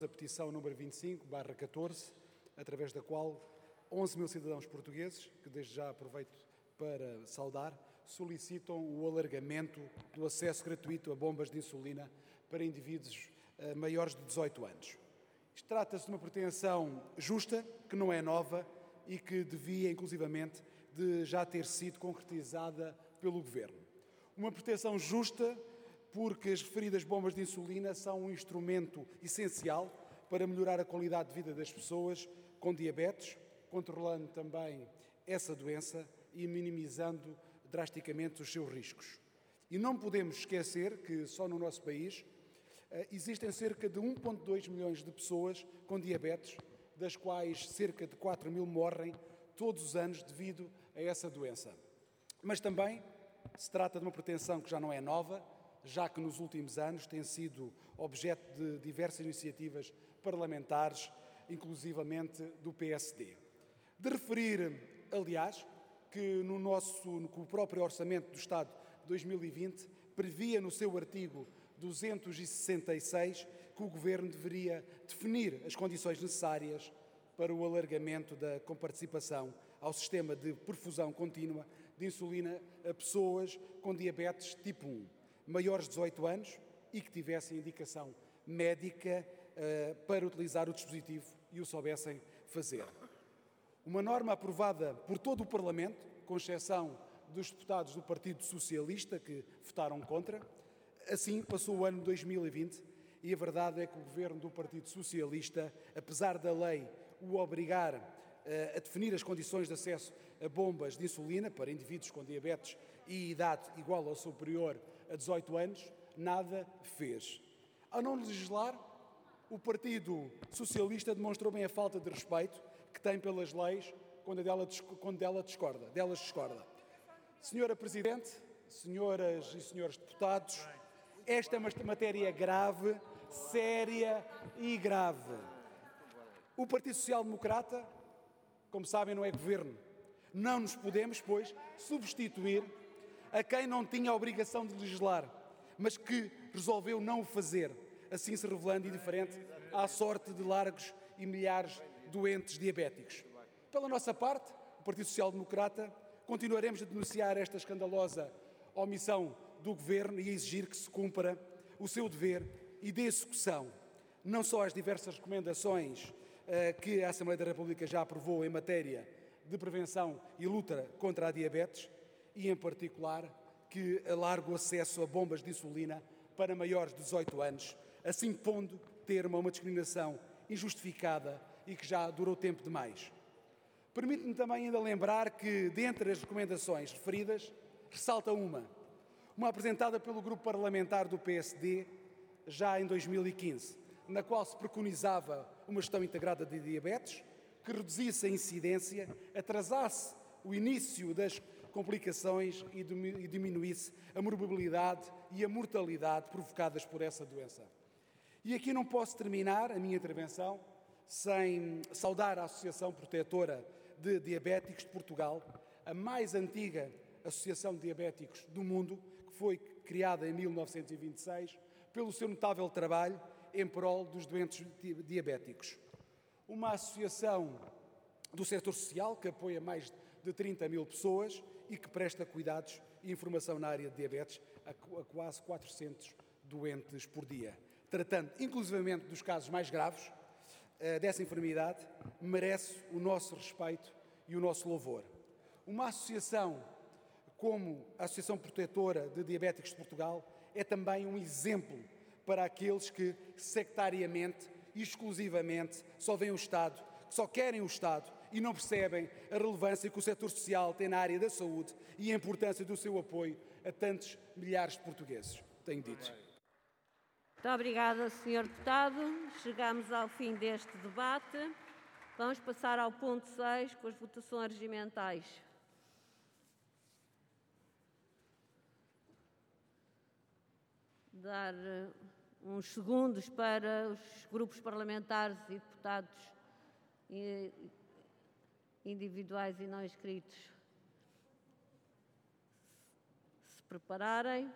a petição número 25/14, através da qual 11 mil cidadãos portugueses, que desde já aproveito para saudar, solicitam o alargamento do acesso gratuito a bombas de insulina para indivíduos maiores de 18 anos. Isto trata-se de uma pretensão justa, que não é nova e que devia, inclusivamente, de já ter sido concretizada pelo Governo. Uma pretensão justa porque as referidas bombas de insulina são um instrumento essencial para melhorar a qualidade de vida das pessoas com diabetes, controlando também essa doença e minimizando drasticamente os seus riscos. E não podemos esquecer que só no nosso país existem cerca de 1,2 milhões de pessoas com diabetes, das quais cerca de 4 mil morrem todos os anos devido a essa doença. Mas também se trata de uma pretensão que já não é nova, já que nos últimos anos tem sido objeto de diversas iniciativas parlamentares, inclusivamente do PSD. De referir, aliás, que o próprio Orçamento do Estado de 2020 previa no seu artigo 266 que o Governo deveria definir as condições necessárias para o alargamento da comparticipação ao sistema de perfusão contínua de insulina a pessoas com diabetes tipo 1, maiores de 18 anos e que tivessem indicação médica para utilizar o dispositivo e o soubessem fazer. Uma norma aprovada por todo o Parlamento, com exceção dos deputados do Partido Socialista que votaram contra. Assim passou o ano 2020 e a verdade é que o Governo do Partido Socialista, apesar da lei o obrigar a definir as condições de acesso a bombas de insulina para indivíduos com diabetes e idade igual ou superior a 18 anos, nada fez. Ao não legislar, o Partido Socialista demonstrou bem a falta de respeito que tem pelas leis quando delas discorda. Senhora Presidente, senhoras e senhores deputados, esta é uma matéria grave, séria e grave. O Partido Social Democrata, como sabem, não é governo. Não nos podemos, pois, substituir a quem não tinha a obrigação de legislar, mas que resolveu não o fazer, assim se revelando indiferente à sorte de largos e milhares de doentes diabéticos. Pela nossa parte, o Partido Social Democrata, continuaremos a denunciar esta escandalosa omissão do Governo e a exigir que se cumpra o seu dever e dê execução, não só às diversas recomendações que a Assembleia da República já aprovou em matéria de prevenção e luta contra a diabetes e, em particular, que alargue o acesso a bombas de insulina para maiores de 18 anos, assim pondo termo a uma discriminação injustificada e que já durou tempo demais. Permite-me também ainda lembrar que, dentre as recomendações referidas, ressalta uma apresentada pelo Grupo Parlamentar do PSD já em 2015, na qual se preconizava uma gestão integrada de diabetes, que reduzisse a incidência, atrasasse o início das complicações e diminuísse a morbilidade e a mortalidade provocadas por essa doença. E aqui não posso terminar a minha intervenção sem saudar a Associação Protetora de Diabéticos de Portugal, a mais antiga associação de diabéticos do mundo, que foi criada em 1926, pelo seu notável trabalho em prol dos doentes diabéticos. Uma associação do setor social que apoia mais de 30 mil pessoas e que presta cuidados e informação na área de diabetes a quase 400 doentes por dia. Tratando inclusivamente dos casos mais graves dessa enfermidade, merece o nosso respeito e o nosso louvor. Uma associação como a Associação Protetora de Diabéticos de Portugal é também um exemplo para aqueles que sectariamente e exclusivamente só veem o Estado, que só querem o Estado e não percebem a relevância que o setor social tem na área da saúde e a importância do seu apoio a tantos milhares de portugueses. Tenho dito. Muito obrigada, Sr. Deputado. Chegamos ao fim deste debate. Vamos passar ao ponto 6, com as votações regimentais. Dar uns segundos para os grupos parlamentares e deputados individuais e não inscritos se prepararem.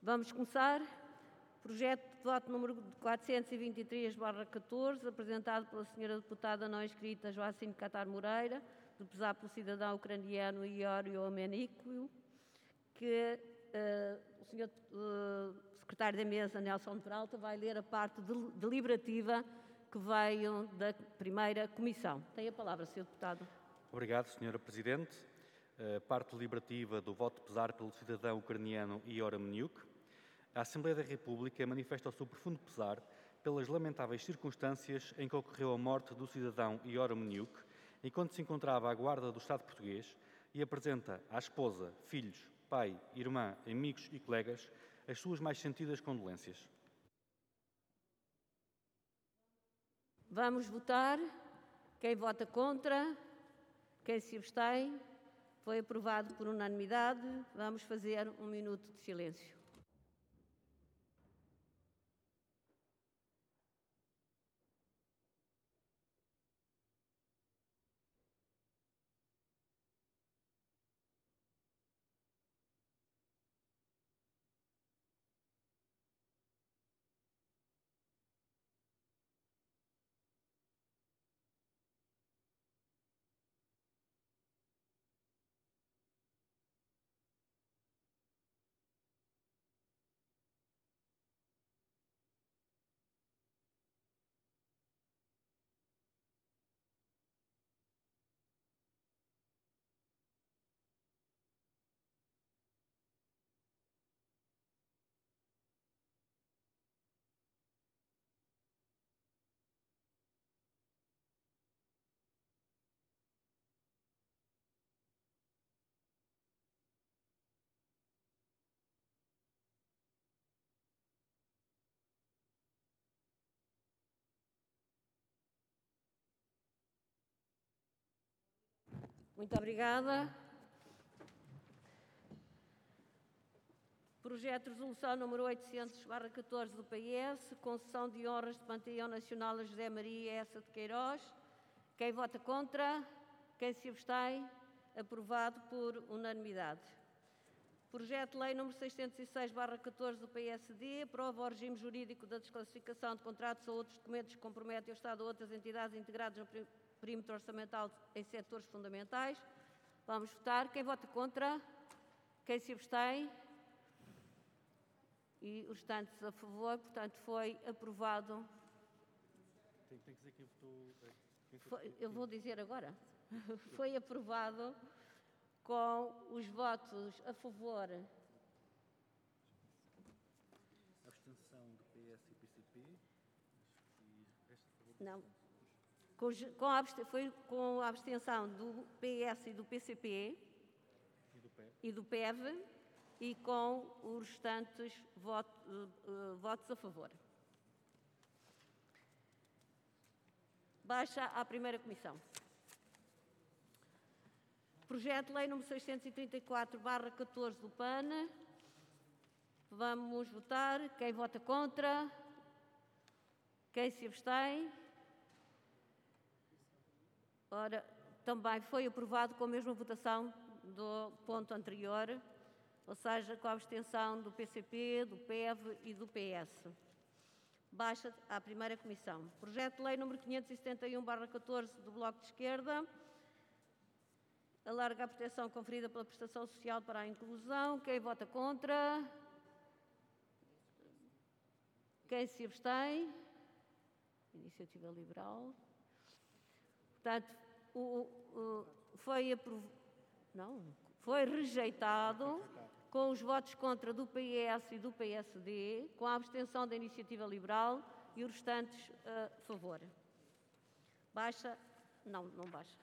Vamos começar. Projeto de voto número 423/14, apresentado pela senhora deputada não inscrita Joacine Catar Moreira, do pesar pelo cidadão ucraniano Iorio Omenikio, que o senhor secretário da mesa, Nelson de Peralta, vai ler a parte deliberativa que veio da primeira comissão. Tem a palavra, senhor deputado. Obrigado, senhora Presidente. Parte deliberativa do voto de pesar pelo cidadão ucraniano Iorio Omenikio. A Assembleia da República manifesta o seu profundo pesar pelas lamentáveis circunstâncias em que ocorreu a morte do cidadão Iorio Omenikio enquanto se encontrava à guarda do Estado português e apresenta à esposa, filhos, pai, irmã, amigos e colegas as suas mais sentidas condolências. Vamos votar. Quem vota contra? Quem se abstém? Foi aprovado por unanimidade. Vamos fazer um minuto de silêncio. Muito obrigada. Projeto de resolução número 800/14 do PS, concessão de honras de Panteão Nacional a José Maria Essa de Queiroz. Quem vota contra? Quem se abstém? Aprovado por unanimidade. Projeto de lei número 606/14 do PSD, aprova o regime jurídico da desclassificação de contratos ou outros documentos que comprometem o Estado ou outras entidades integradas no perímetro orçamental em setores fundamentais. Vamos votar. Quem vota contra? Quem se abstém? E os restantes a favor, portanto, foi aprovado. Tem que dizer quem votou. Eu vou dizer agora. Foi aprovado com os votos a favor. Abstenção do PS e PCP. Não. Foi com a abstenção do PS e do PCP e do PEV e com os restantes votos a favor. Baixa à primeira comissão. Projeto de lei número 634/14 do PAN. Vamos votar. Quem vota contra? Quem se abstém? Ora, também foi aprovado com a mesma votação do ponto anterior, ou seja, com a abstenção do PCP, do PEV e do PS. Baixa à primeira comissão. Projeto de lei número 571/14 do Bloco de Esquerda. Alarga a proteção conferida pela prestação social para a inclusão. Quem vota contra? Quem se abstém? Iniciativa Liberal. Portanto, foi rejeitado com os votos contra do PS e do PSD, com a abstenção da Iniciativa Liberal e os restantes a favor. Baixa? Não baixa.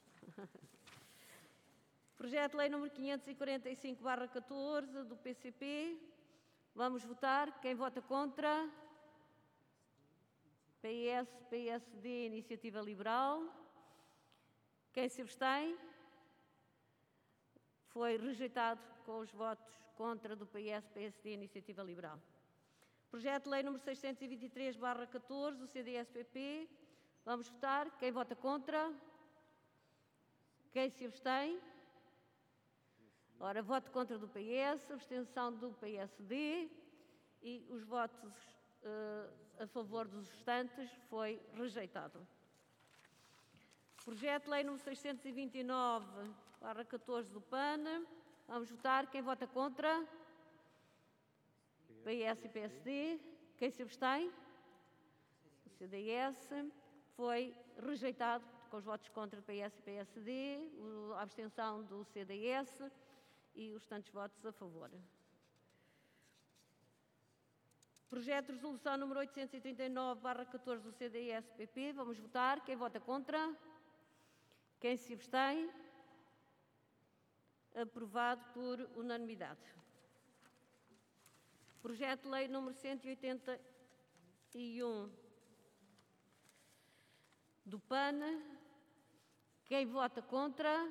Projeto de lei número 545/14 do PCP. Vamos votar. Quem vota contra? PS, PSD, Iniciativa Liberal. Quem se abstém? Foi rejeitado com os votos contra do PS, PSD e Iniciativa Liberal. Projeto de lei número 623/14 do CDS-PP. Vamos votar. Quem vota contra? Quem se abstém? Ora, voto contra do PS, abstenção do PSD e os votos a favor dos restantes foi rejeitado. Projeto de Lei número 629/14 do PAN. Vamos votar. Quem vota contra? PS e PSD. Quem se abstém? O CDS. Foi rejeitado com os votos contra do PS e PSD, a abstenção do CDS e os restantes votos a favor. Projeto de resolução número 839/14 do CDS-PP. Vamos votar. Quem vota contra? Quem se abstém? Aprovado por unanimidade. Projeto de Lei número 181 do PAN. Quem vota contra?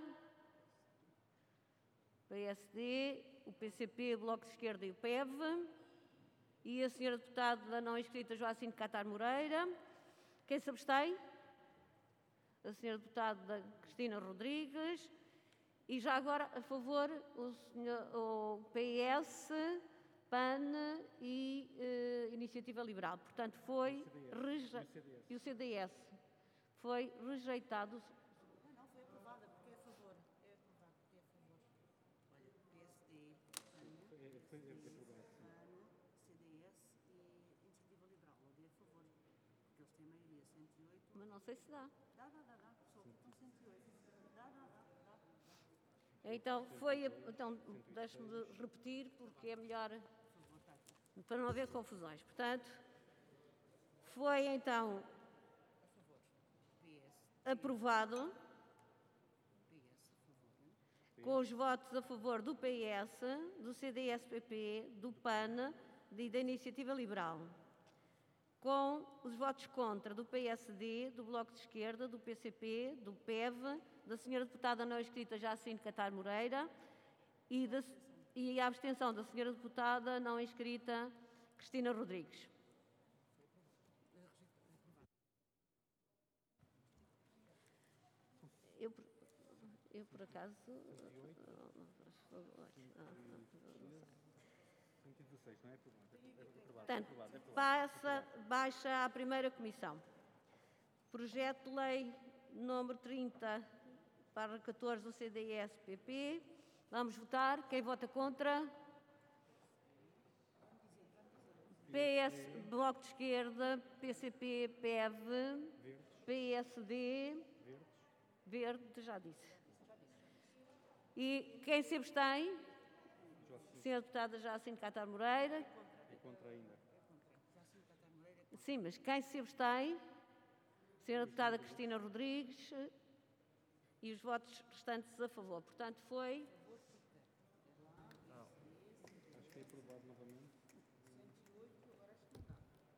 PSD, o PCP, o Bloco de Esquerda e o PEV. E a senhora deputada não inscrita Joacine Catar Moreira. Quem se abstém? A senhora deputada Cristina Rodrigues. E já agora, a favor, o PS, PAN e Iniciativa Liberal. Portanto, foi e o CDS. Foi rejeitado. Não, foi aprovada, porque é a favor. É aprovado, porque é a favor. Olha, PSD, PAN, CDS e Iniciativa Liberal. Logo é a favor, porque eles têm maioria, 108. Mas não sei se dá. Dá. Só ficam 108. Dá. Então, deixe-me repetir, porque é melhor, para não haver confusões. Portanto, foi então aprovado com os votos a favor do PS, do CDS-PP, do PAN e da Iniciativa Liberal, com os votos contra do PSD, do Bloco de Esquerda, do PCP, do PEV, da senhora deputada não inscrita Joacine Catar Moreira e a abstenção da senhora deputada não inscrita Cristina Rodrigues. Eu por acaso... 116, não é aprovado? Portanto, baixa à primeira comissão. Projeto de Lei número 30/14 do CDS-PP. Vamos votar. Quem vota contra? PS, Bloco de Esquerda, PCP, PEV, PSD, Verde, já disse. E quem se abstém? Senhora deputada Joacine Catar Moreira. E contra ainda. Sim, mas quem se abstém? Senhora deputada Cristina Rodrigues e os votos restantes a favor. Portanto, foi... Acho que é aprovado novamente. 108, agora acho que não dá.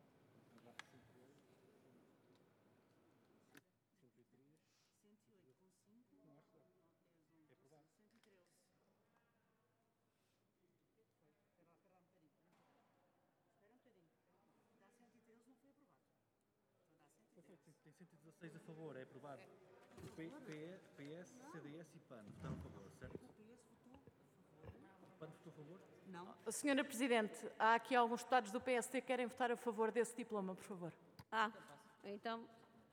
108 com 5. Não acho que dá. É aprovado. 113. Espera lá um bocadinho. Espera um bocadinho. Dá 113, não foi aprovado. Só dá 113. Tem 116 a favor, é aprovado. PS, CDS e PAN votaram a favor, certo? O PS votou a favor. O PAN votou a favor? Não. Senhora Presidente, há aqui alguns deputados do PSD que querem votar a favor desse diploma, por favor. Então,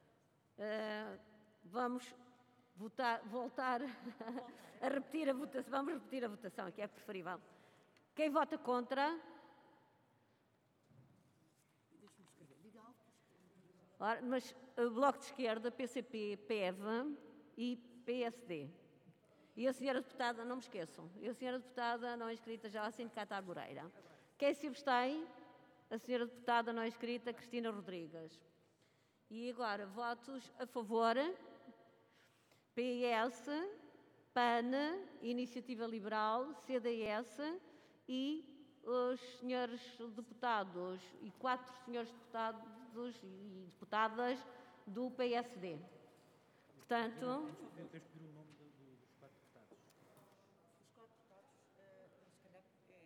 vamos voltar a repetir a votação. Vamos repetir a votação, que é preferível. Quem vota contra? Deixa-me escrever. Diga algo. Ora, mas o Bloco de Esquerda, PCP, PEV e PSD. E a senhora deputada, não me esqueçam, e a senhora deputada não inscrita Joacine Catar Moreira. Quem se abstém? A senhora deputada não inscrita Cristina Rodrigues. E agora, votos a favor: PS, PAN, Iniciativa Liberal, CDS e os senhores deputados e 4 senhores deputados e deputadas do PSD. Portanto... Tens de pedir o nome dos 4 deputados. Os 4 deputados, se calhar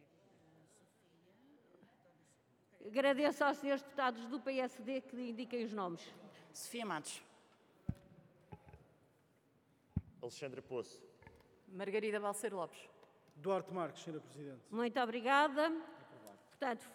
Sofia. Agradeço aos senhores deputados do PSD que indiquem os nomes. Sofia Matos. Alexandra Poço. Margarida Balseiro Lopes. Duarte Marques, Sra. Presidente. Muito obrigada. Portanto,